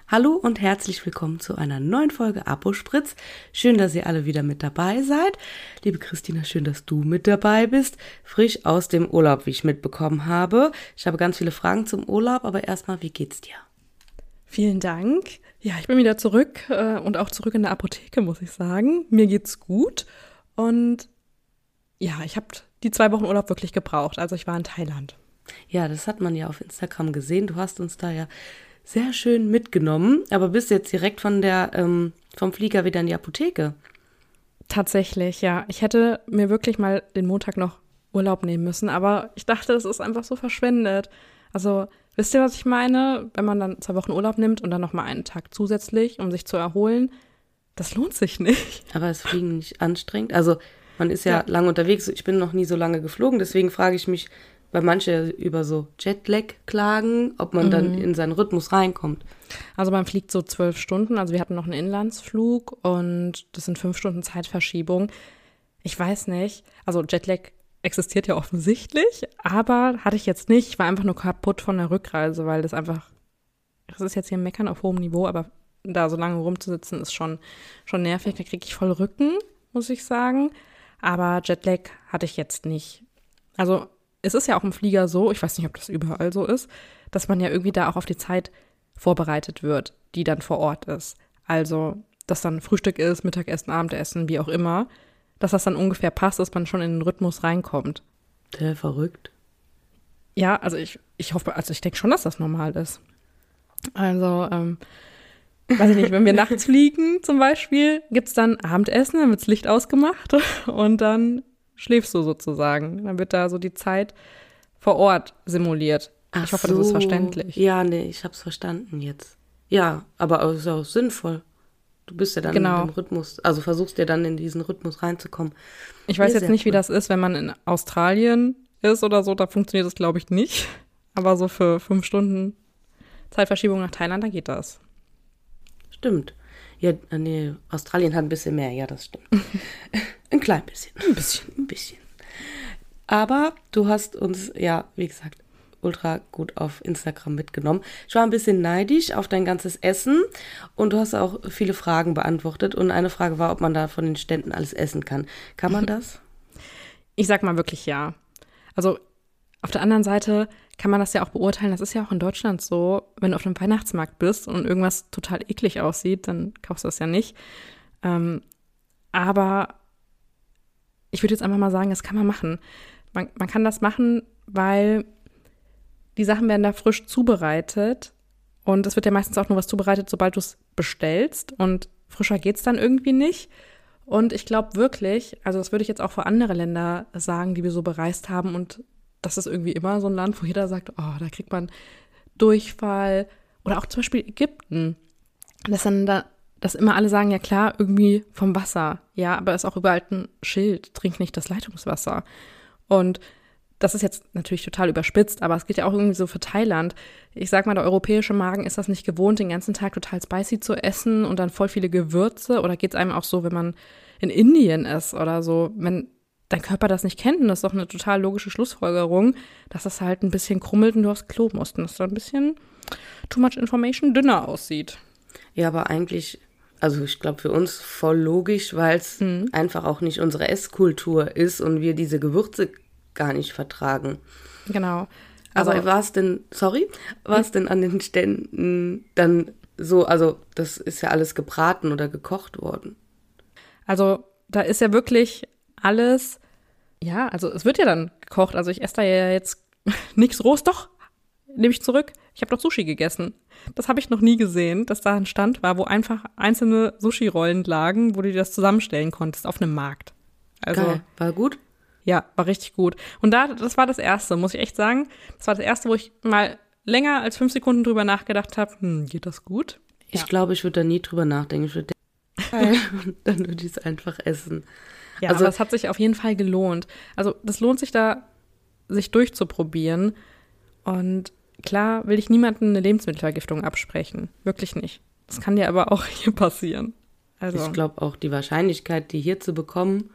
Hallo und herzlich willkommen zu einer neuen Folge Apospritz. Schön, dass ihr alle wieder mit dabei seid. Liebe Christina, schön, dass du mit dabei bist. Frisch aus dem Urlaub, wie ich mitbekommen habe. Ich habe ganz viele Fragen zum Urlaub, aber erstmal, wie geht's dir? Vielen Dank. Ja, ich bin wieder zurück und auch zurück in der Apotheke, muss ich sagen. Mir geht's gut und ja, ich habe die 2 Wochen Urlaub wirklich gebraucht. Also ich war in Thailand. Ja, das hat man ja auf Instagram gesehen. Du hast uns da ja sehr schön mitgenommen, aber bist jetzt direkt vom Flieger wieder in die Apotheke. Tatsächlich, ja. Ich hätte mir wirklich mal den Montag noch Urlaub nehmen müssen, aber ich dachte, es ist einfach so verschwendet. Also, wisst ihr, was ich meine? Wenn man dann 2 Wochen Urlaub nimmt und dann noch mal einen Tag zusätzlich, um sich zu erholen, das lohnt sich nicht. Aber ist Fliegen nicht anstrengend? Also, man ist ja lange unterwegs. Ich bin noch nie so lange geflogen, deswegen frage ich mich, weil manche über so Jetlag klagen, ob man dann in seinen Rhythmus reinkommt. Also man fliegt so 12 Stunden, also wir hatten noch einen Inlandsflug und das sind 5 Stunden Zeitverschiebung. Ich weiß nicht, also Jetlag existiert ja offensichtlich, aber hatte ich jetzt nicht. Ich war einfach nur kaputt von der Rückreise, weil das ist jetzt hier Meckern auf hohem Niveau, aber da so lange rumzusitzen ist schon nervig. Da kriege ich voll Rücken, muss ich sagen. Aber Jetlag hatte ich jetzt nicht. Also es ist ja auch im Flieger so, ich weiß nicht, ob das überall so ist, dass man ja irgendwie da auch auf die Zeit vorbereitet wird, die dann vor Ort ist. Also, dass dann Frühstück ist, Mittagessen, Abendessen, wie auch immer, dass das dann ungefähr passt, dass man schon in den Rhythmus reinkommt. Verrückt. Ja, also ich hoffe, also ich denke schon, dass das normal ist. Also, weiß ich nicht, wenn wir nachts fliegen zum Beispiel, gibt es dann Abendessen, dann wird das Licht ausgemacht und dann schläfst du sozusagen. Dann wird da so die Zeit vor Ort simuliert. Ach ich hoffe, so. Das ist verständlich. Ja, nee, ich hab's verstanden jetzt. Ja, aber es ist auch sinnvoll. Du bist ja dann in dem Rhythmus, also versuchst ja dann in diesen Rhythmus reinzukommen. Ich weiß jetzt nicht, wie das ist, wenn man in Australien ist oder so, da funktioniert das, glaube ich, nicht. Aber so für 5 Stunden Zeitverschiebung nach Thailand, da geht das. Stimmt. Ja, nee, Australien hat ein bisschen mehr, ja, das stimmt. Ein klein bisschen, ein bisschen. Aber du hast uns, ja, wie gesagt, ultra gut auf Instagram mitgenommen. Ich war ein bisschen neidisch auf dein ganzes Essen und du hast auch viele Fragen beantwortet. Und eine Frage war, ob man da von den Ständen alles essen kann. Kann man das? Ich sag mal wirklich ja. Also auf der anderen Seite kann man das ja auch beurteilen. Das ist ja auch in Deutschland so, wenn du auf einem Weihnachtsmarkt bist und irgendwas total eklig aussieht, dann kaufst du das ja nicht. Aber ich würde jetzt einfach mal sagen, das kann man machen. Man kann das machen, weil die Sachen werden da frisch zubereitet und es wird ja meistens auch nur was zubereitet, sobald du es bestellst und frischer geht's dann irgendwie nicht. Und ich glaube wirklich, also das würde ich jetzt auch für andere Länder sagen, die wir so bereist haben und das ist irgendwie immer so ein Land, wo jeder sagt, oh, da kriegt man Durchfall oder auch zum Beispiel Ägypten, dass immer alle sagen, ja klar, irgendwie vom Wasser, ja, aber es ist auch überall ein Schild, trink nicht das Leitungswasser. Und das ist jetzt natürlich total überspitzt, aber es geht ja auch irgendwie so für Thailand. Ich sag mal, der europäische Magen ist das nicht gewohnt, den ganzen Tag total spicy zu essen und dann voll viele Gewürze. Oder geht es einem auch so, wenn man in Indien ist oder so, wenn dein Körper das nicht kennt? Und das ist doch eine total logische Schlussfolgerung, dass das halt ein bisschen krummelt und du aufs Klo musst und das so ein bisschen too much information dünner aussieht. Ja, aber eigentlich, also ich glaube für uns voll logisch, weil es einfach auch nicht unsere Esskultur ist und wir diese Gewürze gar nicht vertragen. Genau. Aber war es denn an den Ständen dann so, also das ist ja alles gebraten oder gekocht worden? Also da ist ja wirklich alles, ja, also es wird ja dann gekocht. Also ich esse da ja jetzt nichts rohes, doch, nehme ich zurück. Ich habe doch Sushi gegessen. Das habe ich noch nie gesehen, dass da ein Stand war, wo einfach einzelne Sushi-Rollen lagen, wo du dir das zusammenstellen konntest auf einem Markt. Also, geil. War gut? Ja, war richtig gut. Und das war das Erste, muss ich echt sagen. Das war das Erste, wo ich mal länger als 5 Sekunden drüber nachgedacht habe, geht das gut? Ja. Ich glaube, ich würde da nie drüber nachdenken. Ich würde und dann würde ich es einfach essen. Ja, also das hat sich auf jeden Fall gelohnt. Also das lohnt sich da, sich durchzuprobieren. Und klar will ich niemandem eine Lebensmittelvergiftung absprechen. Wirklich nicht. Das kann dir aber auch hier passieren. Also ich glaube auch, die Wahrscheinlichkeit, die hier zu bekommen,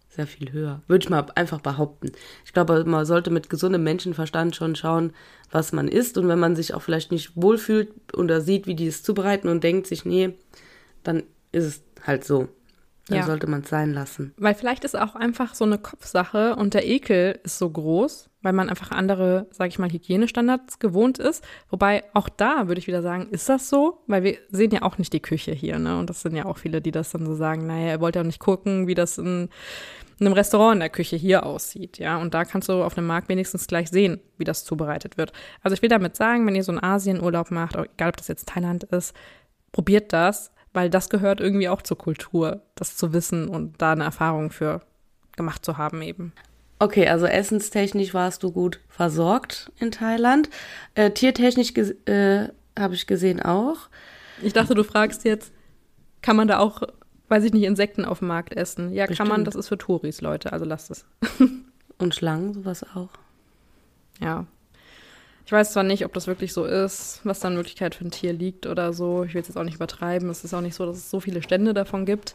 sehr viel höher. Würde ich mal einfach behaupten. Ich glaube, man sollte mit gesundem Menschenverstand schon schauen, was man isst. Und wenn man sich auch vielleicht nicht wohlfühlt oder sieht, wie die es zubereiten und denkt sich, nee, dann ist es halt so. Dann sollte man es sein lassen. Weil vielleicht ist auch einfach so eine Kopfsache und der Ekel ist so groß, weil man einfach andere, sage ich mal, Hygienestandards gewohnt ist. Wobei auch da würde ich wieder sagen, ist das so? Weil wir sehen ja auch nicht die Küche hier, ne? Und das sind ja auch viele, die das dann so sagen, naja, ihr wollt ja auch nicht gucken, wie das in einem Restaurant in der Küche hier aussieht, ja? Und da kannst du auf einem Markt wenigstens gleich sehen, wie das zubereitet wird. Also ich will damit sagen, wenn ihr so einen Asienurlaub macht, egal ob das jetzt Thailand ist, probiert das, weil das gehört irgendwie auch zur Kultur, das zu wissen und da eine Erfahrung für gemacht zu haben eben. Okay, also essenstechnisch warst du gut versorgt in Thailand. Tiertechnisch habe ich gesehen auch. Ich dachte, du fragst jetzt, kann man da auch, weiß ich nicht, Insekten auf dem Markt essen? Ja, Bestimmt. kann man, das ist für Touris, Leute, also lasst es. Und Schlangen, sowas auch. Ja. Ich weiß zwar nicht, ob das wirklich so ist, was da in Wirklichkeit für ein Tier liegt oder so. Ich will es jetzt auch nicht übertreiben. Es ist auch nicht so, dass es so viele Stände davon gibt.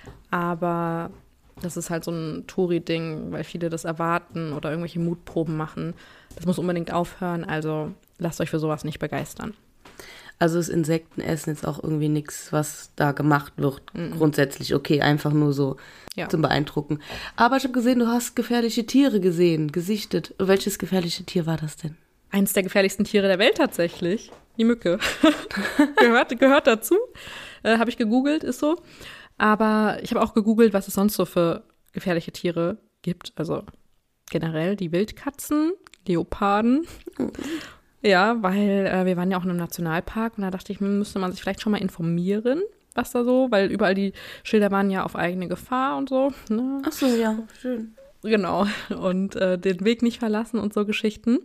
Aber das ist halt so ein Touri-Ding, weil viele das erwarten oder irgendwelche Mutproben machen. Das muss unbedingt aufhören, also lasst euch für sowas nicht begeistern. Also ist Insektenessen jetzt auch irgendwie nichts, was da gemacht wird. Grundsätzlich okay, einfach nur so zum Beeindrucken. Aber ich habe gesehen, du hast gefährliche Tiere gesichtet. Welches gefährliche Tier war das denn? Eins der gefährlichsten Tiere der Welt tatsächlich. Die Mücke. gehört dazu. Habe ich gegoogelt, ist so. Aber ich habe auch gegoogelt, was es sonst so für gefährliche Tiere gibt. Also generell die Wildkatzen, Leoparden. Ja, weil wir waren ja auch in einem Nationalpark und da dachte ich, müsste man sich vielleicht schon mal informieren, was da so, weil überall die Schilder waren ja auf eigene Gefahr und so. Ne? Ach so, ja, schön. Genau. Und den Weg nicht verlassen und so Geschichten.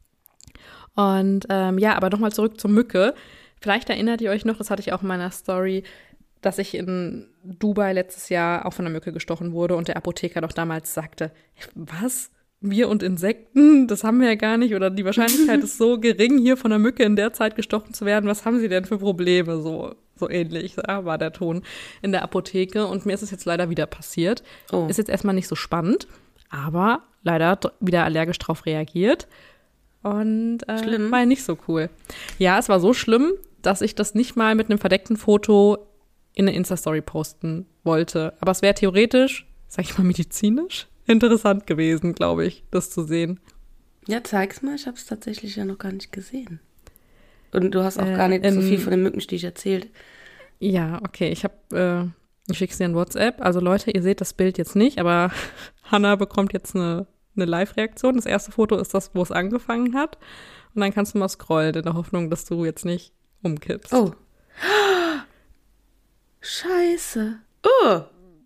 Und aber nochmal zurück zur Mücke. Vielleicht erinnert ihr euch noch, das hatte ich auch in meiner Story, dass ich in Dubai letztes Jahr auch von einer Mücke gestochen wurde und der Apotheker doch damals sagte, was? Wir und Insekten? Das haben wir ja gar nicht. Oder die Wahrscheinlichkeit ist so gering, hier von einer Mücke in der Zeit gestochen zu werden. Was haben Sie denn für Probleme? So ähnlich war der Ton in der Apotheke. Und mir ist es jetzt leider wieder passiert. Oh. Ist jetzt erstmal nicht so spannend, aber leider wieder allergisch drauf reagiert. Und war ja nicht so cool. Ja, es war so schlimm, dass ich das nicht mal mit einem verdeckten Foto in eine Insta-Story posten wollte. Aber es wäre theoretisch, sag ich mal medizinisch, interessant gewesen, glaube ich, das zu sehen. Ja, zeig's mal. Ich habe es tatsächlich ja noch gar nicht gesehen. Und du hast auch gar nicht so viel von dem Mückenstich erzählt. Ja, okay. Ich schicke es dir in WhatsApp. Also Leute, ihr seht das Bild jetzt nicht, aber Hannah bekommt jetzt eine Live-Reaktion. Das erste Foto ist das, wo es angefangen hat. Und dann kannst du mal scrollen in der Hoffnung, dass du jetzt nicht umkippst. Oh. Scheiße. Oh.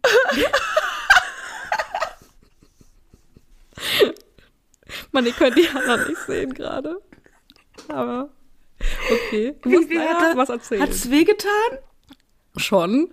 Mann, ihr könnt die Hannah nicht sehen gerade. Aber okay. Du musst was erzählen. Hat's wehgetan? Schon.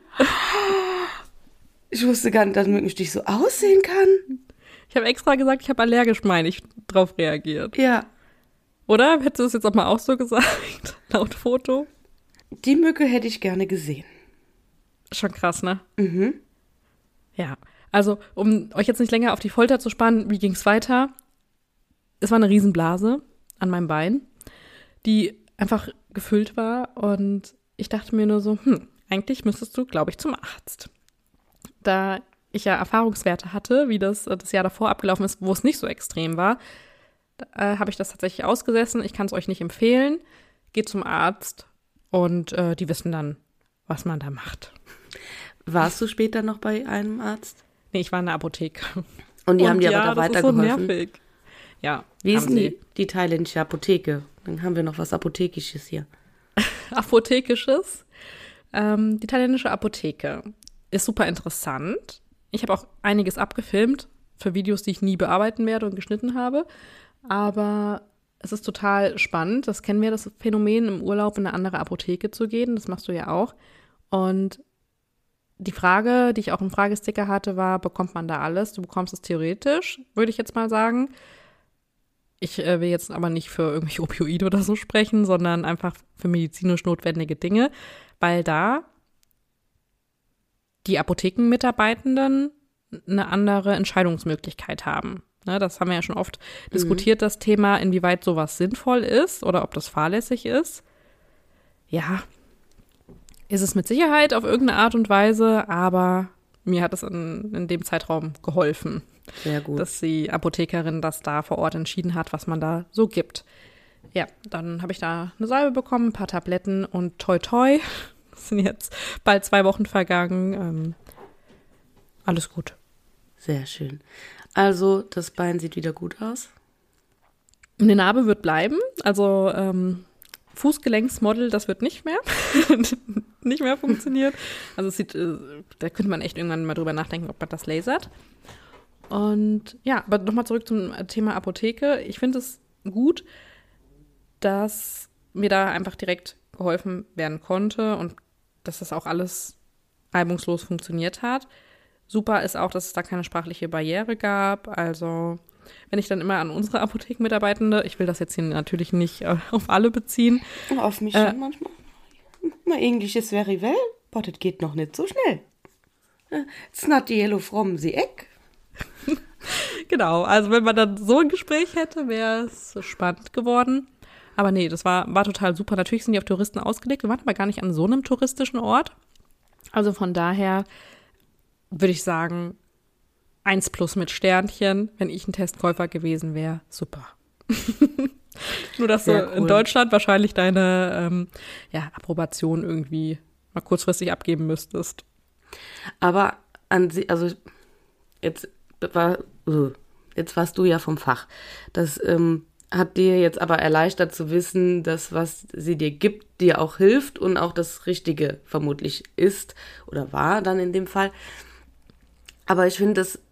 Ich wusste gar nicht, dass ein Mückenstich so aussehen kann. Ich habe extra gesagt, ich habe allergisch, meine ich, drauf reagiert. Ja. Oder? Hättest du das jetzt auch mal auch so gesagt? Laut Foto? Die Mücke hätte ich gerne gesehen. Schon krass, ne? Mhm. Ja. Also, um euch jetzt nicht länger auf die Folter zu spannen, wie ging's weiter? Es war eine Riesenblase an meinem Bein, die einfach gefüllt war. Und ich dachte mir nur so, eigentlich müsstest du, glaube ich, zum Arzt. Da ich ja Erfahrungswerte hatte, wie das Jahr davor abgelaufen ist, wo es nicht so extrem war, habe ich das tatsächlich ausgesessen. Ich kann es euch nicht empfehlen. Geht zum Arzt und die wissen dann, was man da macht. Warst du später noch bei einem Arzt? Nee, ich war in der Apotheke. Und die haben dir aber da weitergeholfen? Das ist so nervig. Ja. Wie ist denn die thailändische Apotheke? Dann haben wir noch was Apothekisches hier. Apothekisches? Die thailändische Apotheke ist super interessant. Ich habe auch einiges abgefilmt für Videos, die ich nie bearbeiten werde und geschnitten habe. Aber es ist total spannend. Das kennen wir, das Phänomen, im Urlaub in eine andere Apotheke zu gehen. Das machst du ja auch. Und die Frage, die ich auch im Fragesticker hatte, war, bekommt man da alles? Du bekommst es theoretisch, würde ich jetzt mal sagen. Ich will jetzt aber nicht für irgendwelche Opioide oder so sprechen, sondern einfach für medizinisch notwendige Dinge, weil da die Apothekenmitarbeitenden eine andere Entscheidungsmöglichkeit haben. Ne, das haben wir ja schon oft diskutiert, das Thema, inwieweit sowas sinnvoll ist oder ob das fahrlässig ist. Ja, ist es mit Sicherheit auf irgendeine Art und Weise, aber mir hat es in dem Zeitraum geholfen, Sehr gut. dass die Apothekerin das da vor Ort entschieden hat, was man da so gibt. Ja, dann habe ich da eine Salbe bekommen, ein paar Tabletten und toi toi, es sind jetzt bald 2 Wochen vergangen. Alles gut. Sehr schön. Also, das Bein sieht wieder gut aus. Eine Narbe wird bleiben, also Fußgelenksmodel, das wird nicht mehr, nicht mehr funktionieren. Also es sieht, da könnte man echt irgendwann mal drüber nachdenken, ob man das lasert. Und ja, aber nochmal zurück zum Thema Apotheke. Ich finde es gut, dass mir da einfach direkt geholfen werden konnte und dass das auch alles reibungslos funktioniert hat. Super ist auch, dass es da keine sprachliche Barriere gab. Also wenn ich dann immer an unsere Apothekenmitarbeitende, ich will das jetzt hier natürlich nicht auf alle beziehen. Auf mich schon manchmal. My English is very well, but it geht noch nicht so schnell. It's not yellow from the egg. Genau, also wenn man dann so ein Gespräch hätte, wäre es spannend geworden. Aber nee, das war total super. Natürlich sind die auf Touristen ausgelegt. Wir waren aber gar nicht an so einem touristischen Ort. Also von daher würde ich sagen, 1+ mit Sternchen, wenn ich ein Testkäufer gewesen wäre, super. Nur, dass Sehr du cool. in Deutschland wahrscheinlich deine Approbation irgendwie mal kurzfristig abgeben müsstest. Aber also jetzt warst du ja vom Fach. Das hat dir jetzt aber erleichtert zu wissen, dass was sie dir gibt, dir auch hilft und auch das Richtige vermutlich ist oder war dann in dem Fall. Aber ich finde, das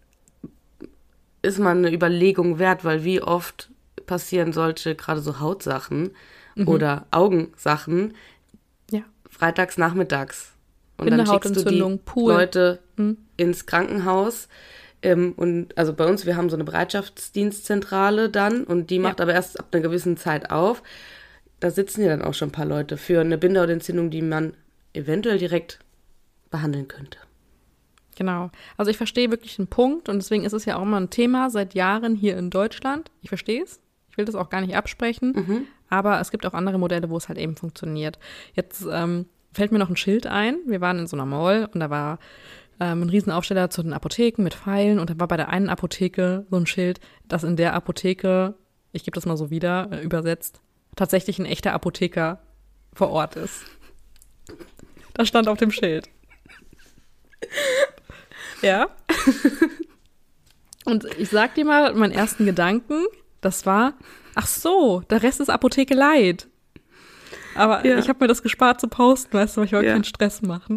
ist mal eine Überlegung wert, weil wie oft passieren solche gerade so Hautsachen oder Augensachen freitags nachmittags. Und dann schickst du die Leute ins Krankenhaus. Und also bei uns, wir haben so eine Bereitschaftsdienstzentrale dann und die macht aber erst ab einer gewissen Zeit auf. Da sitzen ja dann auch schon ein paar Leute für eine Bindehautentzündung, die man eventuell direkt behandeln könnte. Genau. Also ich verstehe wirklich den Punkt und deswegen ist es ja auch immer ein Thema seit Jahren hier in Deutschland. Ich verstehe es. Ich will das auch gar nicht absprechen. Aber es gibt auch andere Modelle, wo es halt eben funktioniert. Jetzt fällt mir noch ein Schild ein. Wir waren in so einer Mall und da war ein Riesenaufsteller zu den Apotheken mit Pfeilen und da war bei der einen Apotheke so ein Schild, dass in der Apotheke, ich gebe das mal so wieder, übersetzt, tatsächlich ein echter Apotheker vor Ort ist. Das stand auf dem Schild. Ja. Und ich sag dir mal, meinen ersten Gedanken, das war, ach so, der Rest ist Apotheke Light. Aber ich habe mir das gespart zu posten, weißt du, weil ich wollte keinen Stress machen.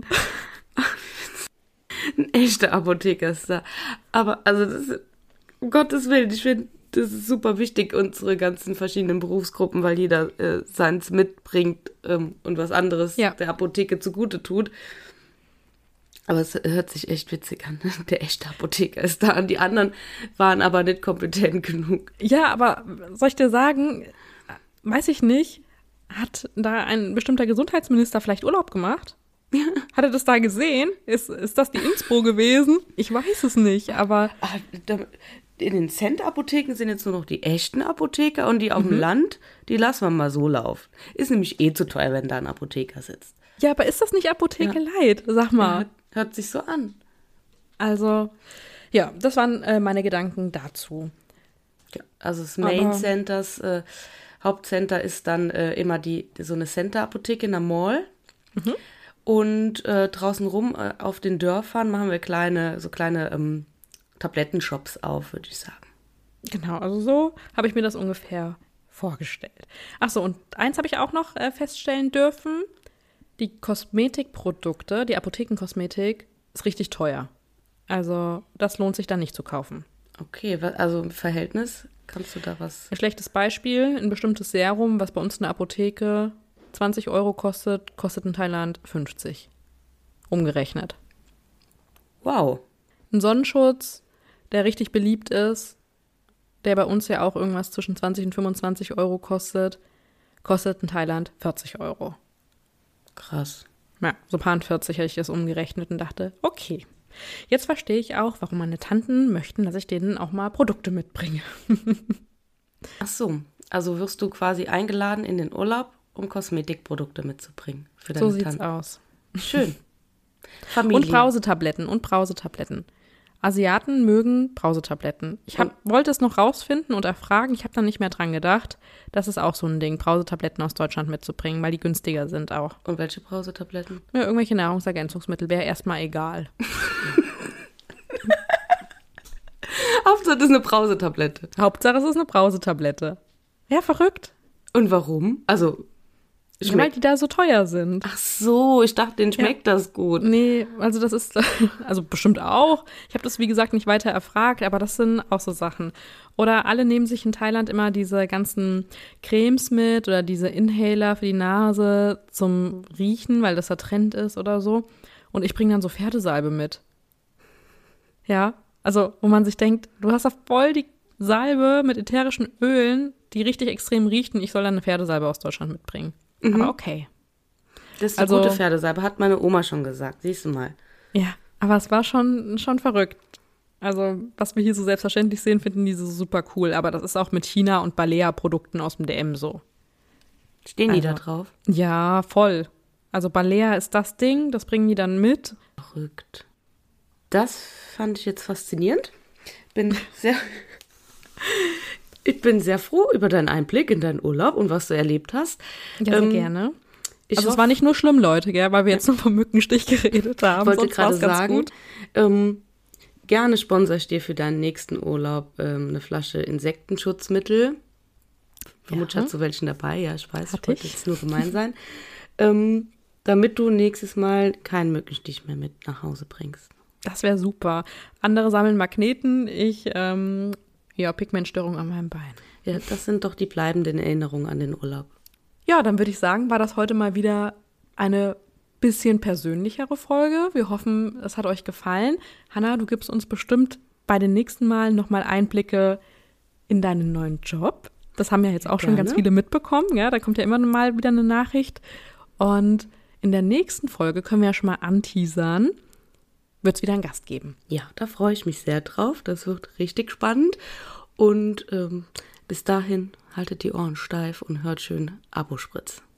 Ein echter Apotheker ist da. Aber also das ist, um Gottes Willen, ich finde, das ist super wichtig, unsere ganzen verschiedenen Berufsgruppen, weil jeder seins mitbringt und was anderes der Apotheke zugute tut. Aber es hört sich echt witzig an. Der echte Apotheker ist da. Und die anderen waren aber nicht kompetent genug. Ja, aber soll ich dir sagen, weiß ich nicht, hat da ein bestimmter Gesundheitsminister vielleicht Urlaub gemacht? Hat er das da gesehen? Ist das die Inspo gewesen? Ich weiß es nicht, aber in den Cent-Apotheken sind jetzt nur noch die echten Apotheker und die auf dem Land, die lassen wir mal so laufen. Ist nämlich zu teuer, wenn da ein Apotheker sitzt. Ja, aber ist das nicht Apotheke Light? Sag mal. Ja, hört sich so an. Also, ja, das waren meine Gedanken dazu. Ja, also das Main Centers, Hauptcenter ist dann immer so eine Center-Apotheke in der Mall. Und draußen rum auf den Dörfern machen wir kleine Tablettenshops auf, würde ich sagen. Genau, also so habe ich mir das ungefähr vorgestellt. Ach so, und eins habe ich auch noch feststellen dürfen. Die Kosmetikprodukte, die Apothekenkosmetik, ist richtig teuer. Also das lohnt sich dann nicht zu kaufen. Okay, also im Verhältnis, kannst du da was? Ein schlechtes Beispiel, ein bestimmtes Serum, was bei uns in der Apotheke 20 € kostet in Thailand 50. Umgerechnet. Wow. Ein Sonnenschutz, der richtig beliebt ist, der bei uns ja auch irgendwas zwischen 20 und 25 € kostet in Thailand 40 €. Krass. Ja, so paar 40 hätte ich das umgerechnet und dachte, okay, Jetzt verstehe ich auch, warum meine Tanten möchten, dass ich denen auch mal Produkte mitbringe. Ach so, also wirst du quasi eingeladen in den Urlaub, um Kosmetikprodukte mitzubringen für deine So sieht's Tanten. aus. Schön. Familie. Und Brausetabletten. Asiaten mögen Brausetabletten. Ich wollte es noch rausfinden und erfragen. Ich habe dann nicht mehr dran gedacht. Das ist auch so ein Ding, Brausetabletten aus Deutschland mitzubringen, weil die günstiger sind auch. Und welche Brausetabletten? Ja, irgendwelche Nahrungsergänzungsmittel wäre erstmal egal. Hauptsache, das ist eine Brausetablette. Hauptsache, es ist eine Brausetablette. Ja, verrückt. Und warum? Also, Ja, weil die da so teuer sind. Ach so, ich dachte, denen schmeckt das gut. Nee, also das ist, also bestimmt auch. Ich habe das, wie gesagt, nicht weiter erfragt, aber das sind auch so Sachen. Oder alle nehmen sich in Thailand immer diese ganzen Cremes mit oder diese Inhaler für die Nase zum Riechen, weil das der Trend ist oder so. Und ich bringe dann so Pferdesalbe mit. Ja, also wo man sich denkt, du hast da voll die Salbe mit ätherischen Ölen, die richtig extrem riechen. Ich soll dann eine Pferdesalbe aus Deutschland mitbringen. Aber okay. Das ist eine gute Pferdesalbe, hat meine Oma schon gesagt. Siehst du mal. Ja, aber es war schon verrückt. Also, was wir hier so selbstverständlich sehen, finden die so super cool. Aber das ist auch mit China- und Balea-Produkten aus dem DM so. Stehen die da drauf? Ja, voll. Also Balea ist das Ding, das bringen die dann mit. Verrückt. Das fand ich jetzt faszinierend. Ich bin sehr froh über deinen Einblick in deinen Urlaub und was du erlebt hast. Ja, sehr gerne. Ich Also es war nicht nur schlimm, Leute, gell, weil wir jetzt nur vom Mückenstich geredet haben. Ich wollte Sonst war's gerade ganz sagen, gut. gerne sponsor ich dir für deinen nächsten Urlaub eine Flasche Insektenschutzmittel. Vermutlich hast du welchen dabei, ja, ich weiß, ich wollte jetzt nur gemein sein. Damit du nächstes Mal keinen Mückenstich mehr mit nach Hause bringst. Das wäre super. Andere sammeln Magneten, ich Pigmentstörung an meinem Bein. Ja, das sind doch die bleibenden Erinnerungen an den Urlaub. Ja, dann würde ich sagen, war das heute mal wieder eine bisschen persönlichere Folge. Wir hoffen, es hat euch gefallen. Hanna, du gibst uns bestimmt bei den nächsten Malen nochmal Einblicke in deinen neuen Job. Das haben ja jetzt auch schon ganz viele mitbekommen. Ja, da kommt ja immer mal wieder eine Nachricht. Und in der nächsten Folge können wir ja schon mal anteasern, wird es wieder einen Gast geben. Ja, da freue ich mich sehr drauf. Das wird richtig spannend. Und bis dahin haltet die Ohren steif und hört schön Abo-Spritz.